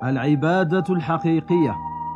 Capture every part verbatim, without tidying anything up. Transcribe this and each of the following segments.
العبادة الحقيقية.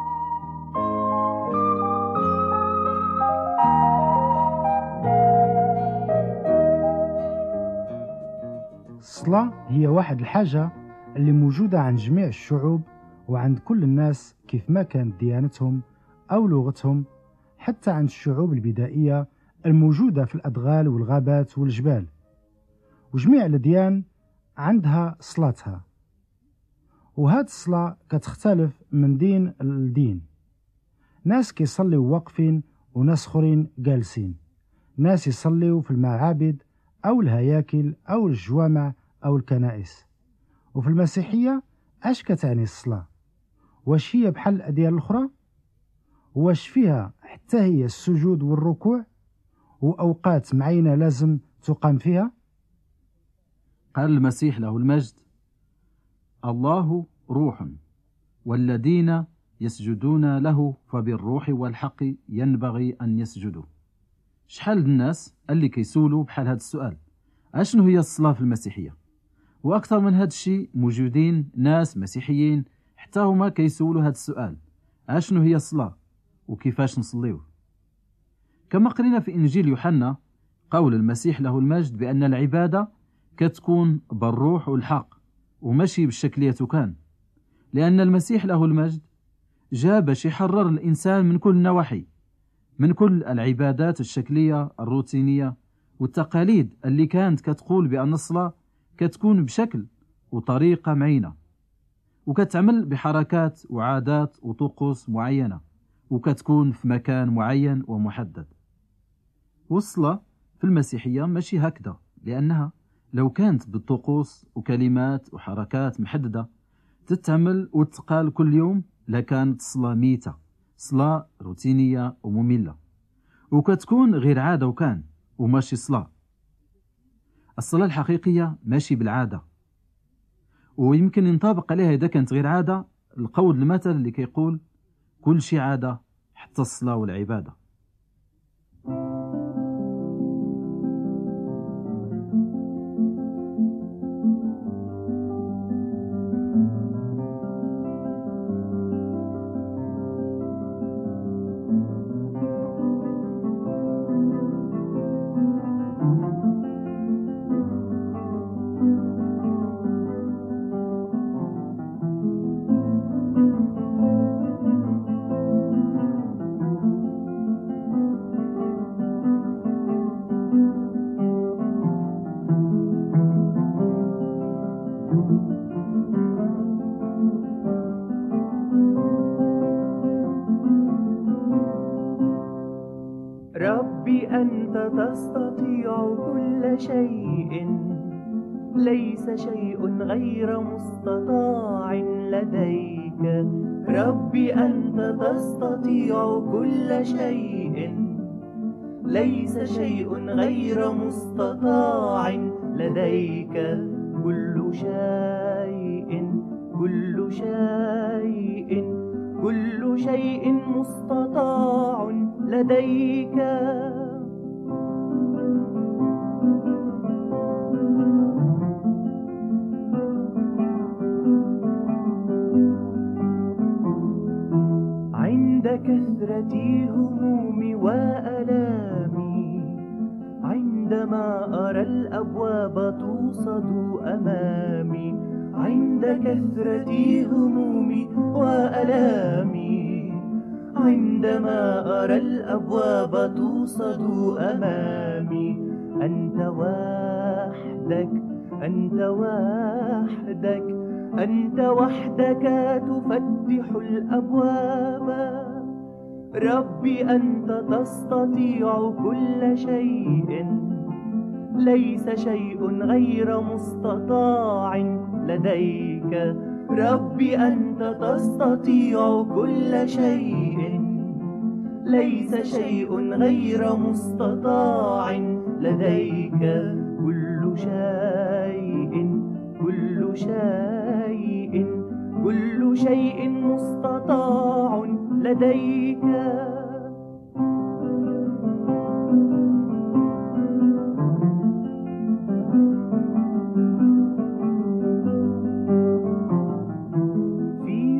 الصلاة هي واحد الحاجة اللي موجودة عند جميع الشعوب وعند كل الناس كيف ما كانت ديانتهم أو لغتهم، حتى عند الشعوب البدائية الموجودة في الأدغال والغابات والجبال. وجميع الأديان عندها صلاتها، وهاد الصلاة كتختلف من دين لدين. ناس كيصليو واقفين وناس اخرين جالسين، ناس يصليو في المعابد أو الهياكل أو الجوامع أو الكنائس. وفي المسيحية اش كتعني الصلاة؟ واش هي بحال الأديان الأخرى؟ واش فيها حتى هي السجود والركوع وأوقات معينة لازم تقام فيها؟ قال المسيح له المجد: الله روح، والذين يسجدون له فبالروح والحق ينبغي أن يسجدوا. شحال الناس اللي كيسولوا بحال هذا السؤال: أشنو هي الصلاة في المسيحية؟ وأكثر من هذا الشيء موجودين ناس مسيحيين حتى هما كيسولوا هذا السؤال: أشنو هي الصلاة وكيفاش نصليو؟ كما قرينا في إنجيل يوحنا قول المسيح له المجد بأن العبادة كتكون بالروح والحق ومشي بالشكلية كان، لأن المسيح له المجد جاء باش يحرر الإنسان من كل النواحي، من كل العبادات الشكلية الروتينية والتقاليد اللي كانت كتقول بأن الصلاة كتكون بشكل وطريقة معينة، وكتعمل بحركات وعادات وطقوس معينة، وكتكون في مكان معين ومحدد. والصلاة في المسيحية ماشي هكذا، لأنها لو كانت بالطقوس وكلمات وحركات محددة تتعمل وتقال كل يوم لكانت صلاة ميتة، صلاة روتينية ومملة، وكتكون غير عادة وكان وماشي صلاة. الصلاة الحقيقية ماشي بالعادة، ويمكن ينطبق عليها إذا كانت غير عادة القول المثل اللي كيقول: كل شيء عادة حتى الصلاة والعبادة. ربي أنت تستطيع كل شيء، ليس شيء غير مستطاع لديك. ربي أنت تستطيع كل شيء، ليس شيء غير مستطاع لديك. كل شيء كل شيء كل شيء مستطاع لديك. عند كثرة همومي وآلامي، عندما أرى الأبواب توصد أمامي، عند كثرة همومي وآلامي، عندما أرى الأبواب توصد أمامي، أنت وحدك أنت وحدك أنت وحدك تفتح الأبواب. ربي أنت تستطيع كل شيء، ليس شيء غير مستطاع لديك. ربي أنت تستطيع كل شيء، ليس شيء غير مستطاع لديك. كل شيء كل شيء كل شيء مستطاع لديك. في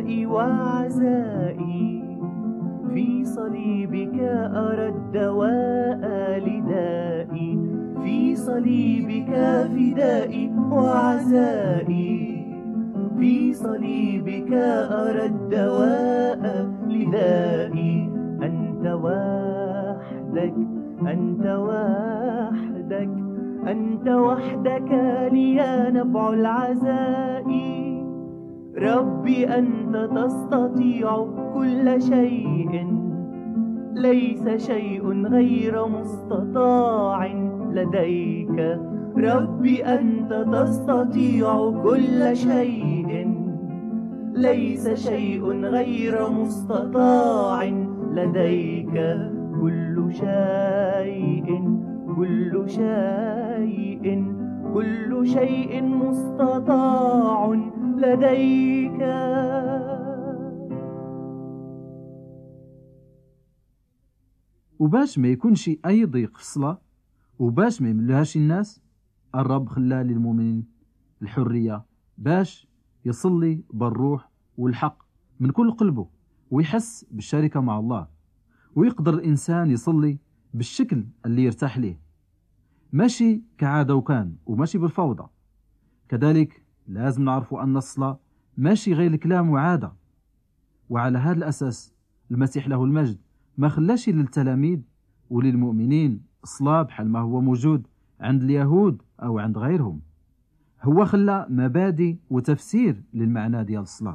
فدائي وعزائي، في صليبك أرى الدواء لدائي، في صليبك فدائي وعزائي، في صليبك أرى الدواء لدائي. أنت وحدك أنت وحدك أنت وحدك لي نبع العزاء. ربي أنت تستطيع كل شيء، ليس شيء غير مستطاع لديك. ربي أنت تستطيع كل شيء، ليس شيء غير مستطاع لديك. كل شيء كل شيء كل شيء مستطاع لديك. وباش ما يكونش أي ضيق في الصلاة، وباش ما يملهاش الناس، الرب خلى للمؤمنين الحرية باش يصلي بالروح والحق من كل قلبه، ويحس بالشركة مع الله، ويقدر الإنسان يصلي بالشكل اللي يرتاح ليه، ماشي كعادة وكان، وماشي بالفوضى. كذلك لازم نعرفوا أن الصلاة ماشي غير الكلام وعادة. وعلى هذا الأساس المسيح له المجد ما خلاش للتلاميذ وللمؤمنين الصلاة بحال ما هو موجود عند اليهود أو عند غيرهم. هو خلى مبادئ وتفسير للمعنى ديال الصلاة،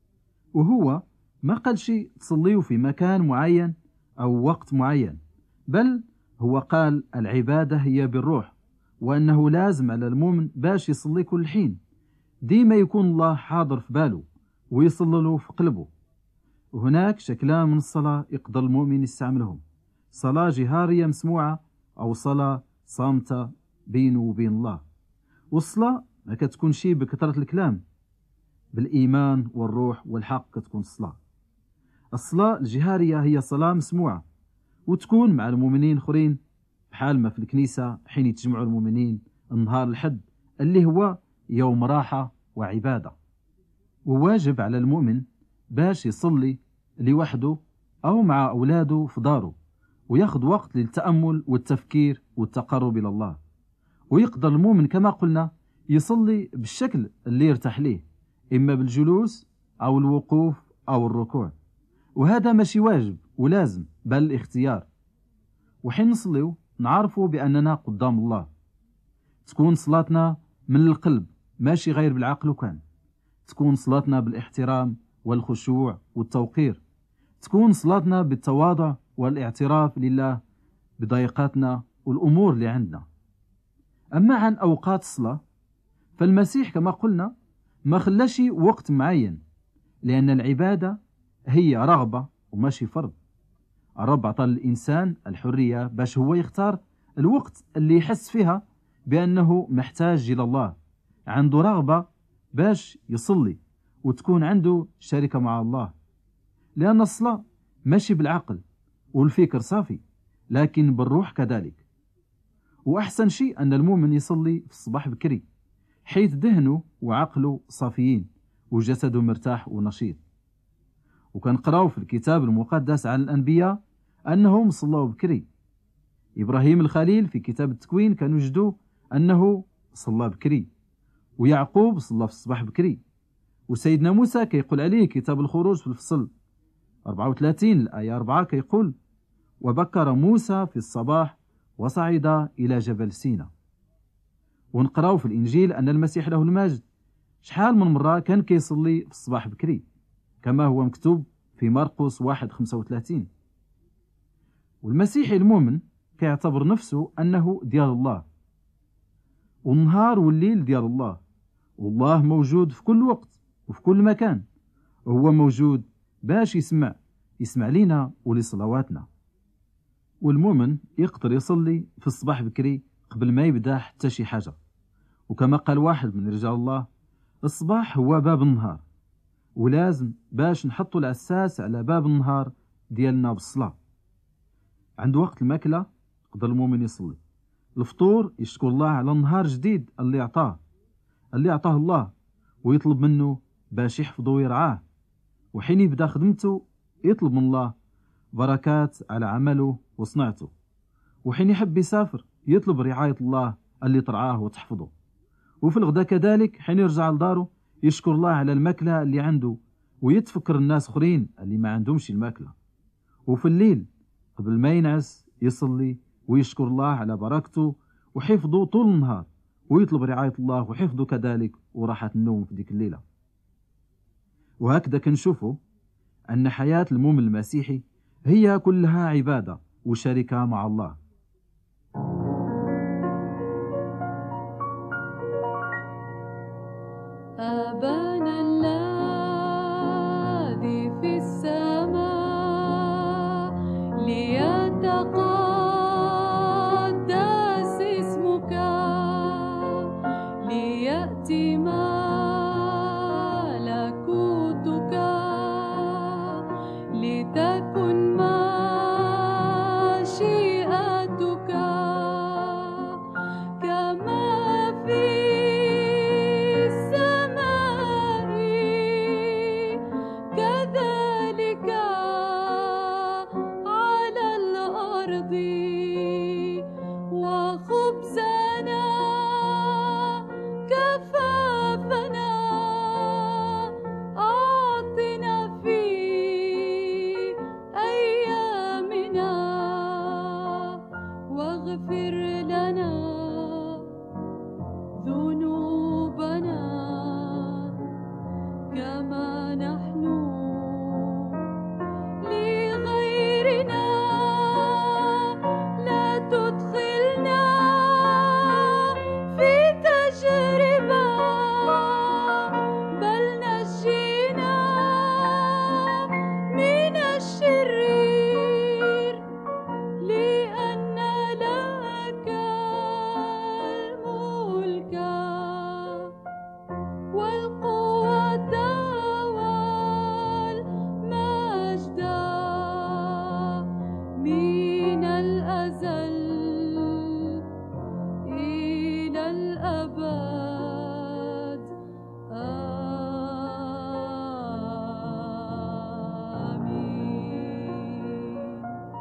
وهو ما قالش تصليوا في مكان معين أو وقت معين، بل هو قال العبادة هي بالروح، وأنه لازم على المؤمن باش يصلي كل حين ديما يكون الله حاضر في باله ويصلي له في قلبه. وهناك شكلان من الصلاة يقدر المؤمن يستعملهم: صلاة جهارية مسموعة، أو صلاة صامتة بينه وبين الله. والصلاة ما كتكون شي بكثرة الكلام، بالإيمان والروح والحق كتكون الصلاة. الصلاة الجهارية هي صلاة مسموعة، وتكون مع المؤمنين اخرين، بحال ما في الكنيسة حين يتجمعوا المؤمنين النهار الحد اللي هو يوم راحة وعبادة. وواجب على المؤمن باش يصلي لوحده أو مع أولاده في داره، وياخذ وقت للتأمل والتفكير والتقرب إلى الله. ويقدر المؤمن كما قلنا يصلي بالشكل اللي يرتاح ليه، إما بالجلوس أو الوقوف أو الركوع، وهذا ماشي واجب ولازم، بل اختيار. وحين نصليو نعرفوا بأننا قدام الله، تكون صلاتنا من القلب ماشي غير بالعقل، وكان تكون صلاتنا بالاحترام والخشوع والتوقير، تكون صلاتنا بالتواضع والاعتراف لله بضيقاتنا والأمور اللي عندنا. أما عن أوقات الصلاة فالمسيح كما قلنا ما خلاش وقت معين، لأن العبادة هي رغبة وماشي فرض. الرب عطى الإنسان الحرية باش هو يختار الوقت اللي يحس فيها بأنه محتاج إلى الله، عنده رغبة باش يصلي وتكون عنده شركة مع الله. لأن الصلاة ماشي بالعقل والفكر صافي، لكن بالروح كذلك. وأحسن شيء أن المؤمن يصلي في الصباح بكري، حيث ذهنه وعقله صافيين وجسده مرتاح ونشيط. وكنقراو في الكتاب المقدس عن الأنبياء أنهم صلوا بكري. إبراهيم الخليل في كتاب التكوين كانوا يجدوا أنه صلى بكري، ويعقوب صلى في الصباح بكري، وسيدنا موسى كيقول عليه كتاب الخروج في الفصل أربعة وثلاثين الآية أربعة كيقول: وبكر موسى في الصباح وصعد إلى جبل سينا. ونقراو في الإنجيل أن المسيح له المجد شحال من مرة كان كيصلي في الصباح بكري، كما هو مكتوب في مرقس واحد خمسة وثلاثين. والمسيحي المؤمن كيعتبر نفسه أنه ديال الله، والنهار والليل ديال الله، والله موجود في كل وقت وفي كل مكان، وهو موجود باش يسمع يسمع لينا ولصلواتنا. والمؤمن يقدر يصلي في الصباح بكري قبل ما يبدأ حتى شي حاجة. وكما قال واحد من رجال الله: الصباح هو باب النهار، ولازم باش نحطوا الأساس على باب النهار ديالنا بالصلاة. عند وقت الماكلة يقدر المؤمن يصلي، الفطور يشكر الله على النهار جديد اللي عطاه اللي عطاه الله، ويطلب منه باش يحفظه ويرعاه. وحين يبدأ خدمته يطلب من الله بركات على عمله وصنعته، وحين يحب يسافر يطلب رعاية الله اللي ترعاه وتحفظه، وفي الغدا كذلك حين يرجع لداره يشكر الله على الماكلة اللي عنده ويتفكر الناس أخرين اللي ما عندهمش الماكلة، وفي الليل قبل ما ينعس يصلي ويشكر الله على بركته وحفظه طول النهار، ويطلب رعاية الله وحفظه كذلك وراحة النوم في ديك الليلة. وهكذا كنشوفوا أن حياة المؤمن المسيحي هي كلها عبادة وشركة مع الله. أبانا الذي في السماء ليتقدس اسمك، ليأتي ملكوتك، لتكن مشيئتك كما في السماء كذلك على الأرض. وخبزنا كفافنا أعطنا في أيامنا، واغفر لنا ذنوبنا كما نحن لغيرنا، لا تدخلنا في تجربة بل نجينا من الشرير، لأن لك الملك والقوة والمجد من الأزل إلى الأبد. آمين.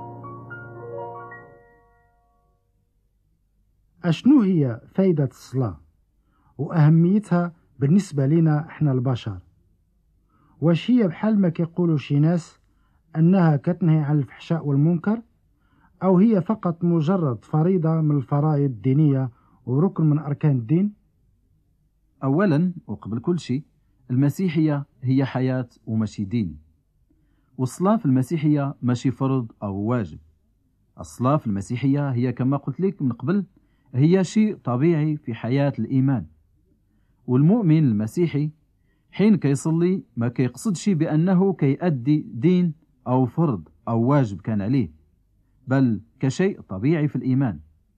أشنو هي فايدة الصلاة وأهميتها بالنسبة لنا إحنا البشر؟ واش هي بحال ما كيقولوا شي ناس أنها كتنهي عن الفحشاء والمنكر، أو هي فقط مجرد فريضة من الفرائض الدينية وركن من أركان الدين؟ أولا وقبل كل شيء، المسيحية هي حياة وماشي دين، والصلاة في المسيحية ماشي فرض أو واجب. الصلاة في المسيحية هي كما قلت لك من قبل هي شيء طبيعي في حياة الإيمان. والمؤمن المسيحي حين كيصلي ما كيقصدش بأنه كيأدي دين أو فرض أو واجب كان عليه، بل كشيء طبيعي في الإيمان،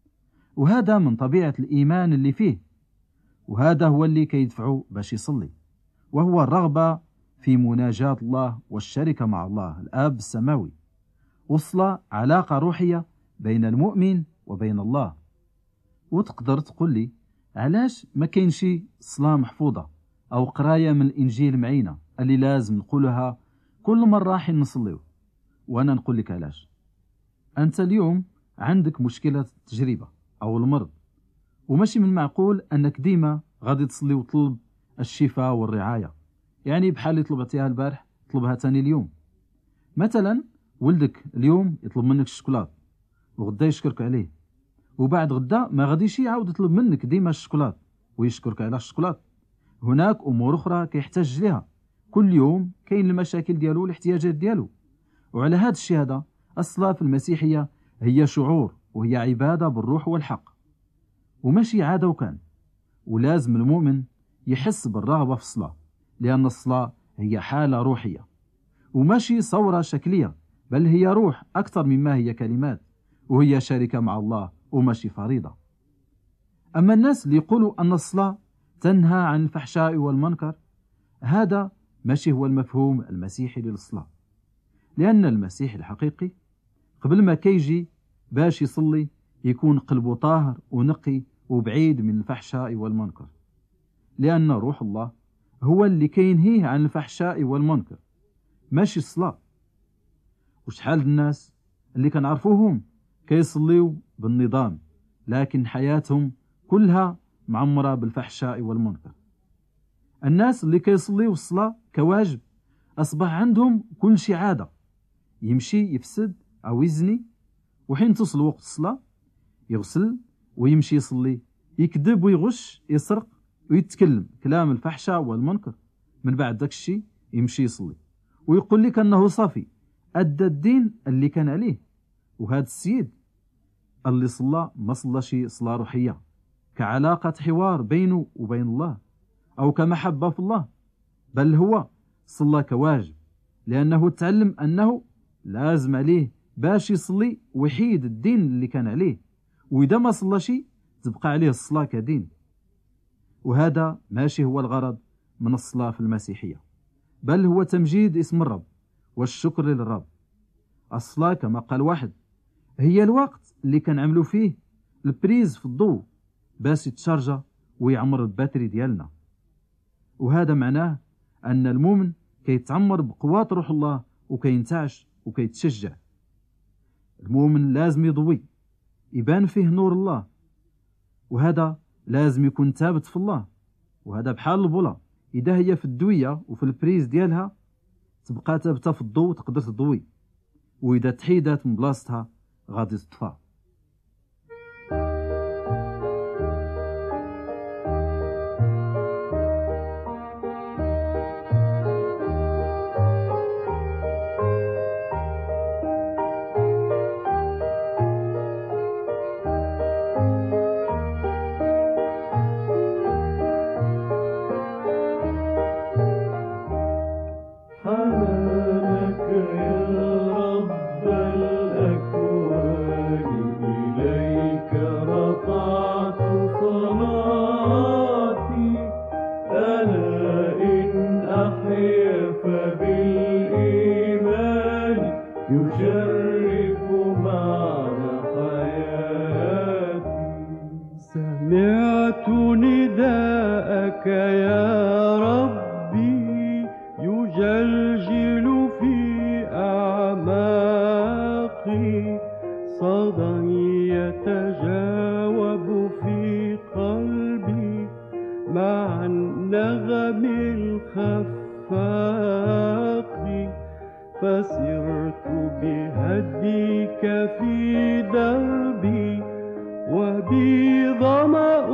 وهذا من طبيعة الإيمان اللي فيه، وهذا هو اللي كيدفعه باش يصلي، وهو الرغبة في مناجاة الله والشركة مع الله الآب السماوي. والصلاة علاقة روحية بين المؤمن وبين الله. وتقدر تقول لي علاش ما كاينش صلاة محفوظة أو قراية من الإنجيل معينة اللي لازم نقولها كل مرة حين نصليو؟ وأنا نقول لك علاش. أنت اليوم عندك مشكلة التجربة أو المرض، وماشي من معقول أنك ديما غادي تصلي وتطلب الشفاء والرعاية، يعني بحال اللي طلبتيها البارح طلبها تاني اليوم. مثلا ولدك اليوم يطلب منك الشوكولات وغدا يشكرك عليه، وبعد غدا ما غاديش يعاود يطلب منك ديما الشوكولات ويشكرك على الشوكولات. هناك أمور أخرى كيحتاج لها، كل يوم كاين المشاكل ديالو والاحتياجات ديالو. وعلى هذا الشيء هذا الصلاة في المسيحية هي شعور وهي عبادة بالروح والحق، وماشي عادة وكان. ولازم المؤمن يحس بالرغبة في الصلاة، لأن الصلاة هي حالة روحية وماشي صورة شكلية، بل هي روح أكثر مما هي كلمات، وهي شركة مع الله وماشي فريضة. أما الناس اللي يقولوا أن الصلاة تنهى عن الفحشاء والمنكر، هذا ماشي هو المفهوم المسيحي للصلاة. لأن المسيح الحقيقي قبل ما كيجي باش يصلي يكون قلبه طاهر ونقي وبعيد من الفحشاء والمنكر، لأن روح الله هو اللي كينهيه عن الفحشاء والمنكر، ماشي الصلاة. وشحال الناس اللي كنعرفوهم كيصليو بالنظام، لكن حياتهم كلها معمرة بالفحشاء والمنكر. الناس اللي كيصليو الصلاة كواجب أصبح عندهم كل شي عادة، يمشي يفسد أو يزني، وحين تصل وقت الصلاة يغسل ويمشي يصلي، يكذب ويغش، يسرق ويتكلم كلام الفحشاء والمنكر. من بعد داك الشي يمشي يصلي ويقول لك أنه صافي أدى الدين اللي كان عليه. وهذا السيد اللي صلى ما صلى شي صلاة روحية كعلاقة حوار بينه وبين الله أو كمحبة في الله، بل هو صلى كواجب، لأنه تعلم أنه لازم عليه باش يصلي ويحيد الدين اللي كان عليه، وإذا ما صلى شي تبقى عليه الصلاة كدين. وهذا ماشي هو الغرض من الصلاة في المسيحية، بل هو تمجيد اسم الرب والشكر للرب. الصلاة كما قال واحد هي الوقت اللي كنعملوا فيه البريز في الضوء باش يتشارجا ويعمر الباتري ديالنا. وهذا معناه أن المؤمن كيتعمر بقوات روح الله وكينتعش وكيتشجع. المؤمن لازم يضوي، يبان فيه نور الله، وهذا لازم يكون ثابت في الله. وهذا بحال البولا، إذا هي في الدوية وفي البريز ديالها تبقى ثابتة في الضوء تقدر تضوي، وإذا تحيدات من بلاصتها غادي تطفى. سمعت نداءك يا ربي يجلجل في أعماقي، صدى يتجاوب في قلبي مع النغم الخفاق، فسرت بهديك في دربي وبي ظمأ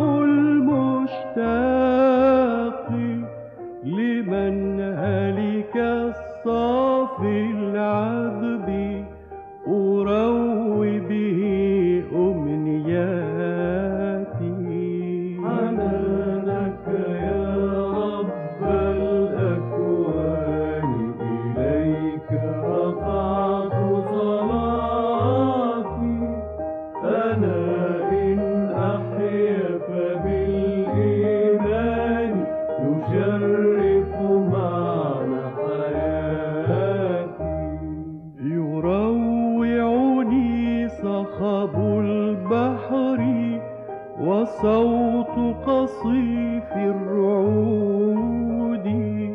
المشتاق، لمن هلك الصافي العذب أروي به أمنياتي. حنانك يا رب الأكوان إليك رفعت صلاتي، أنا يشرف معنى حياتي. يروعني صخب البحر وصوت قصيف الرعود،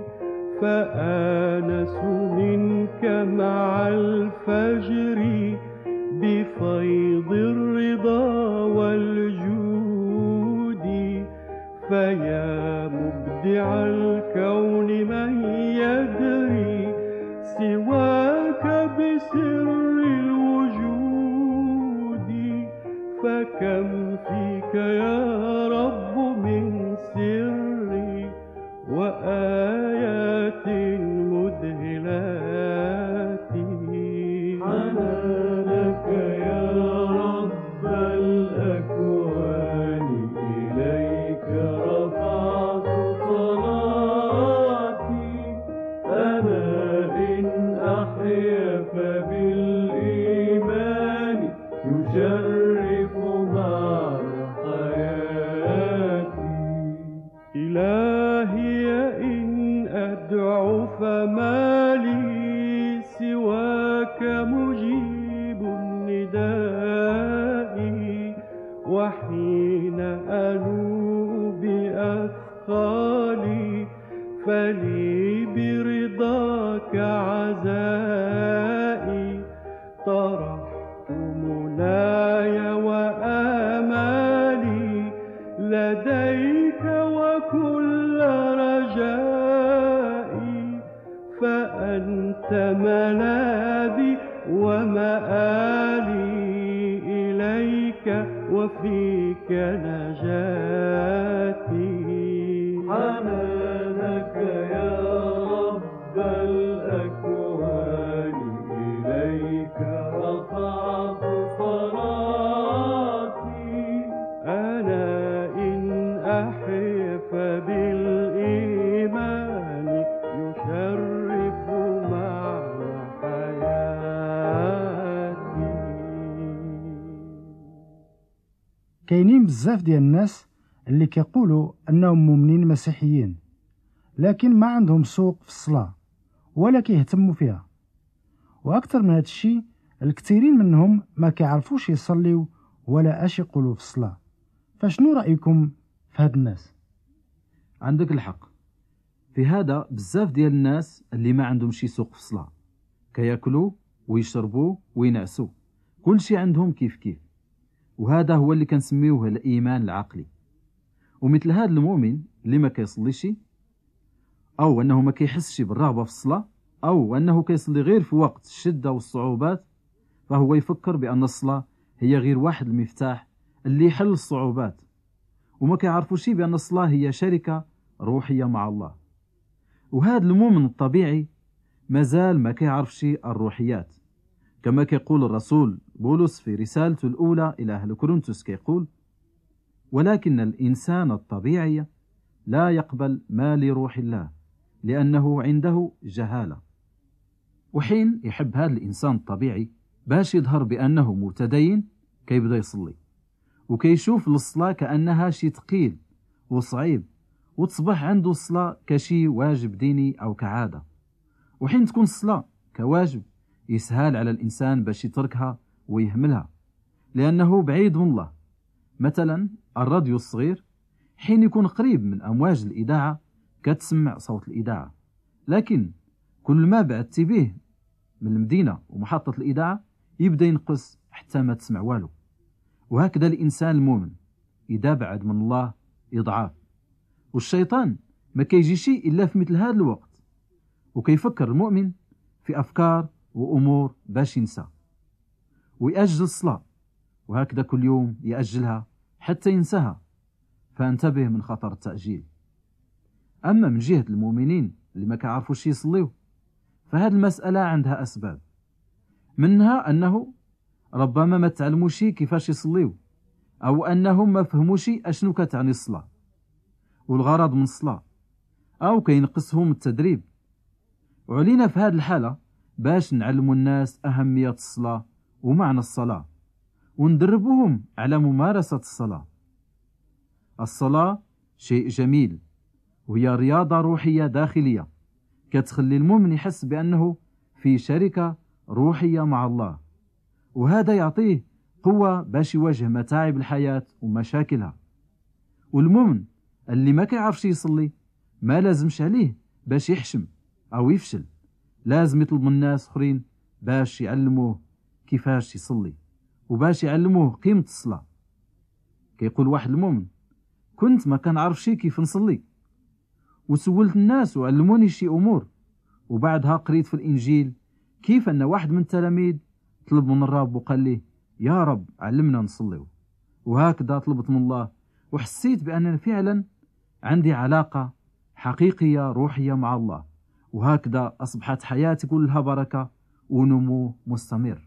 فآنس منك مع الفجر بفيض الرضا والجود، فيا مبدع الكون من يدري سواك بسر الوجود، فكم فيك يا رب من سر وآيات مذهلات. حنانك يا رب الأكوان إليك رفعت صلاتي، أنا إن أحيا فبالإيمان يشرف معنى حياتي. إلهي إن أدعو فما لي سواك مجيب النداء، وحين أنوء بأثقالي فلي برضاك عزاء. لديك وكل رجائي، فأنت ملاذي ومآلي إليك وفيك نجاتي. حنانك يا رب الأكوان، إليك رفعت صلاتي. أنا إن أحيا فبالإيمان يشرف معنى حياتي. كاينين بزاف ديال الناس اللي كيقولوا انهم مؤمنين مسيحيين، لكن ما عندهم سوق في الصلاة ولا كيهتموا فيها. واكثر من هذا الشيء الكثيرين منهم ما كيعرفوش يصليوا ولا اش يقولوا في الصلاة. فشنو رأيكم في هاد الناس؟ عندك الحق في هذا. بزاف ديال الناس اللي ما عندهم شي سوق في الصلاة، كياكلوا ويشربوا وينعسوا، كل شي عندهم كيف كيف. وهذا هو اللي كنسميوه الإيمان العقلي. ومثل هذا المؤمن اللي ما كيصليش، أو أنه ما كيحسش بالرغبة في الصلاة، أو أنه كيصلي غير في وقت الشدة والصعوبات، فهو يفكر بأن الصلاة هي غير واحد المفتاح اللي يحل الصعوبات، وما كيعرفوش بأن الصلاة هي شركة روحية مع الله. وهذا المؤمن الطبيعي مازال ما كيعرفش الروحيات، كما كيقول الرسول بولس في رسالته الأولى إلى أهل كورنثوس، كيقول: ولكن الإنسان الطبيعي لا يقبل ما لروح الله لأنه عنده جهالة. وحين يحب هذا الإنسان الطبيعي باش يظهر بأنه متدين، كيبدأ يصلي وكيشوف الصلاة كأنها شي ثقيل وصعيب، وتصبح عنده الصلاة كشي واجب ديني أو كعادة. وحين تكون الصلاة كواجب يسهل على الإنسان باش يتركها ويهملها لأنه بعيد من الله. مثلا الراديو الصغير حين يكون قريب من أمواج الإذاعة كتسمع صوت الإذاعة، لكن كل ما بعدت به من المدينة ومحطة الإذاعة يبدأ ينقص حتى ما تسمع والو. وهكذا الإنسان المؤمن إذا بعد من الله يضعف، والشيطان ما كيجيش إلا في مثل هذا الوقت، وكيفكر المؤمن في أفكار وأمور باش ينسى ويأجل الصلاة، وهكذا كل يوم يأجلها حتى ينساها. فانتبه من خطر التأجيل. أما من جهة المؤمنين اللي ما كيعرفوش يصليوا، فهذه المسألة عندها أسباب، منها أنه ربما ما تعلموش كيفاش يصليوا، أو أنهم ما فهموش أشنو كتعني الصلاة والغرض من الصلاة، أو كينقصهم التدريب. وعلينا في هذه الحالة باش نعلموا الناس أهمية الصلاة ومعنى الصلاة، وندربوهم على ممارسة الصلاة. الصلاة شيء جميل، وهي رياضة روحية داخلية كتخلي المؤمن يحس بأنه في شركة روحية مع الله، وهذا يعطيه قوة باش يواجه متاعب الحياة ومشاكلها. والمؤمن اللي ما كيعرفش يصلي ما لازمش عليه باش يحشم أو يفشل، لازم يطلب من الناس آخرين باش يعلموه كيفاش يصلي وباش يعلموه قيمة الصلاة. كيقول واحد المؤمن: كنت ما كنعرفش كيف نصلي، وسولت الناس وعلموني شي أمور، وبعدها قريت في الإنجيل كيف أن واحد من التلاميذ طلب من الرب وقال لي: يا رب علمنا نصلي. وهكذا طلبت من الله، وحسيت بأن فعلا عندي علاقة حقيقية روحية مع الله، وهكذا أصبحت حياتي كلها بركة ونمو مستمر.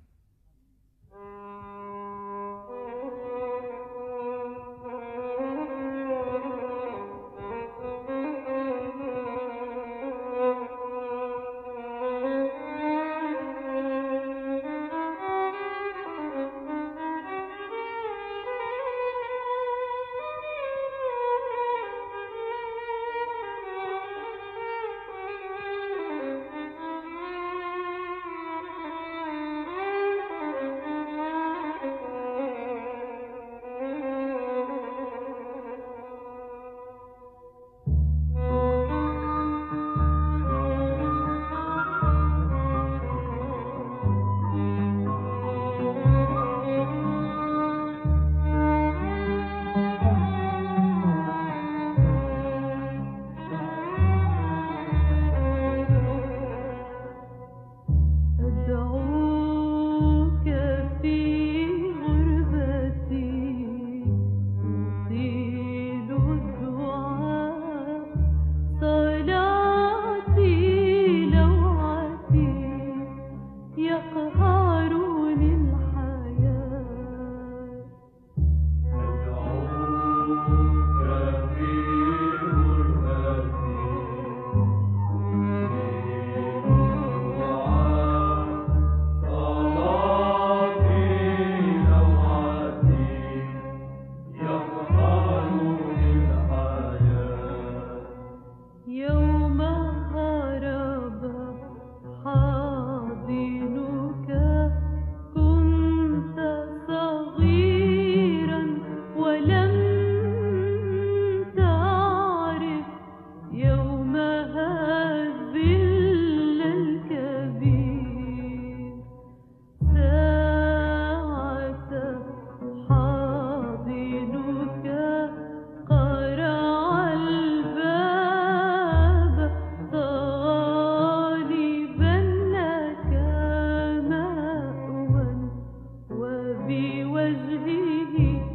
وجهه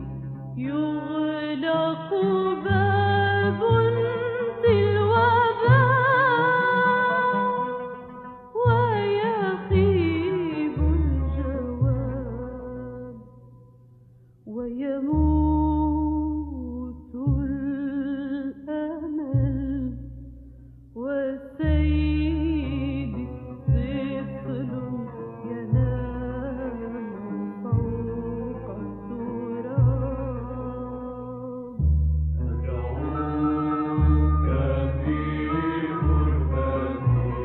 يغلق باب تلو باب ويخيب الجواب ويموت الأمل وسيدي طفل ينام فوق التراب. أدعوك في غربتي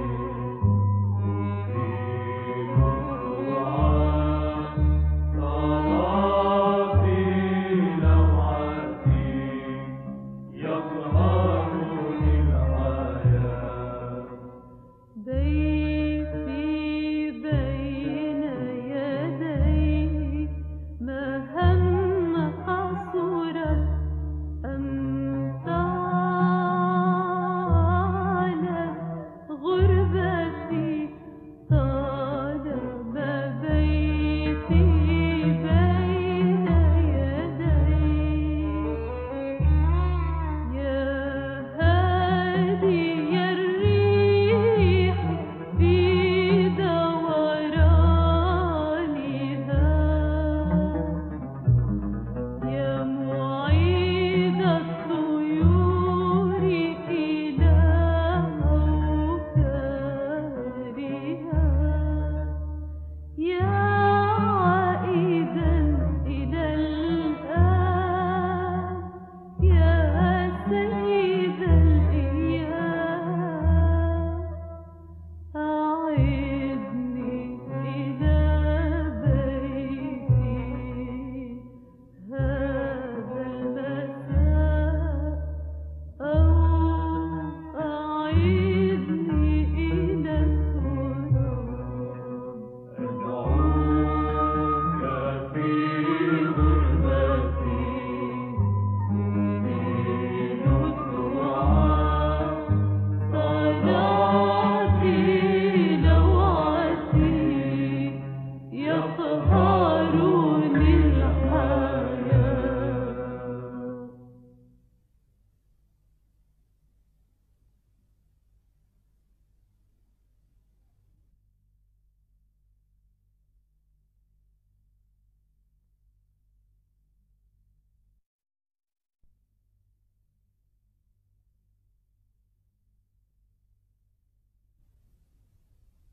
أطيل الدعاء صلاتي لوعتي يقهرني الحياة. ضيفي بين يدي ما هم